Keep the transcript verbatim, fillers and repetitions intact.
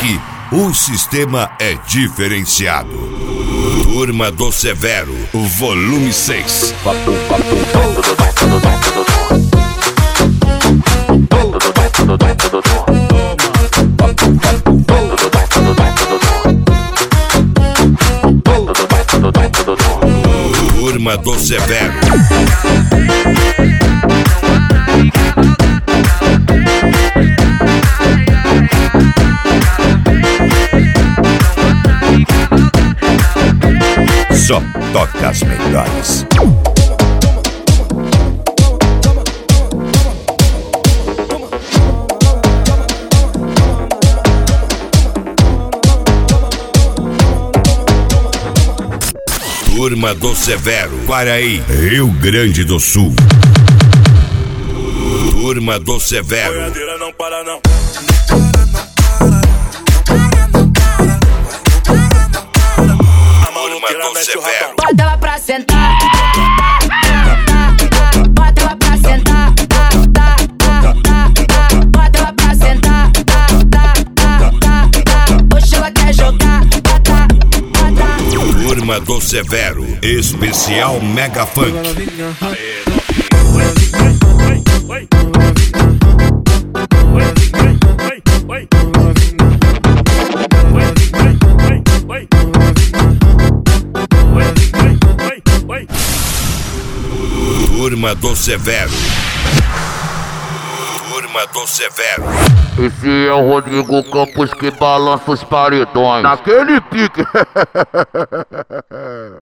Aqui, o sistema é diferenciado. Turma do Severo, volume seis. Turma do Severo. Só toca as melhores. Turma do Severo, Quaraí, Rio Grande do Sul. Turma do Severo. Boiadeira não para não. Turma do Severo. Bota ela pra sentar. Bota ela pra sentar. Bota ela pra sentar. Hoje ela quer jogar. Turma do Severo, especial Mega Funk. Turma do Severo. Turma do Severo. Esse é o Rodrigo Campos que balança os paredões. Naquele pique.